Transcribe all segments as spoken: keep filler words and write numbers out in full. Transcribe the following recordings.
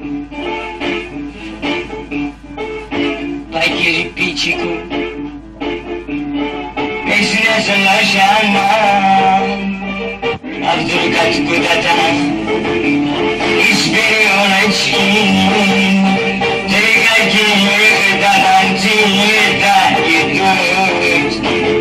Pai kirpiciku peşine savaşana Abdülkadir datang hiçbiri ona için Terikat dahan cinta hidup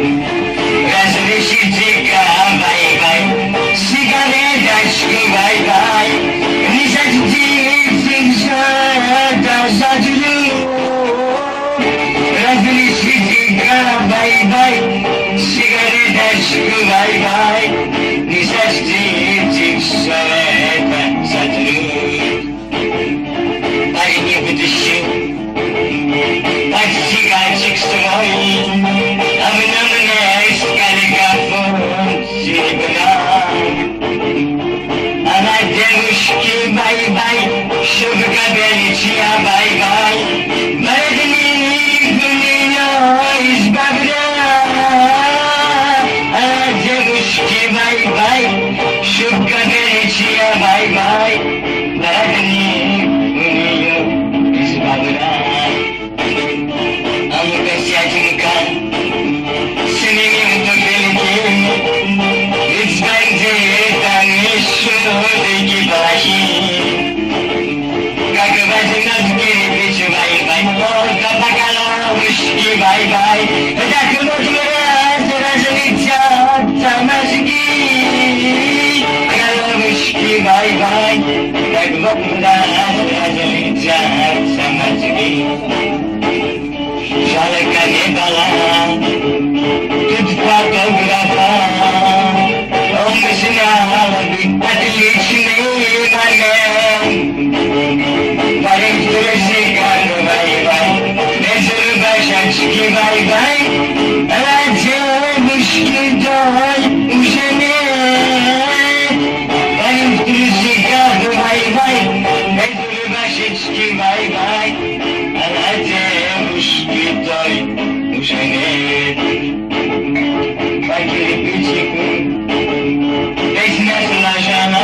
Razleşitika bay bay Sigaret aşkı bay bay Nişancı zimşada zadlu Razleşitika bay bay Sigaret aşkı bay bay Nişancı zimşada zadlu Parni buduşu Пастигальчик свой, а в нем искали кафон серебра. А на девушке бай-бай, шубка беличья бай-бай, воротник у нее из бобра. А на девушке бай-бай, шубка беличья бай-бай, воротник у нее из бобра. Amukasyatinka Senin topelkin Hiç bence tanışmadı gibahi Kakabazına tükürüp bay bay Orta bakalamış ki bay bay Takım otlara sırasını çatlamaz ki Bakalamış ki bay bay Takım otlara sırasını çatlamaz ki Şarkı ne bala, tut fotoğrafa, omzuna alıp ateşine bana. Barış duruşu kar bay bay, mezur başa çıkı bay bay, alacakmış ki doy uşene. Barış duruşu kar bay bay, mezur başa çıkı bay bay, alacakmış ki doy uşene. Fakir küçükü, peşine sığlaşana,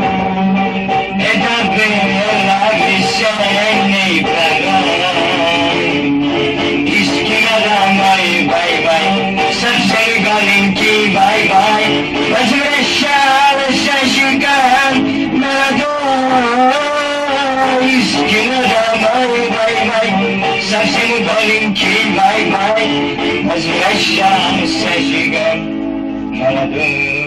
edabıyla gitsenle yıpranay. İskin adam bay bay bay, sapsarı kalın ki bay bay, başıma şalı şaşırgan meradoy. İskin adam bay bay bay, sapsarı kalın ki bay bay, başıma şalı şaşırgan meradoy.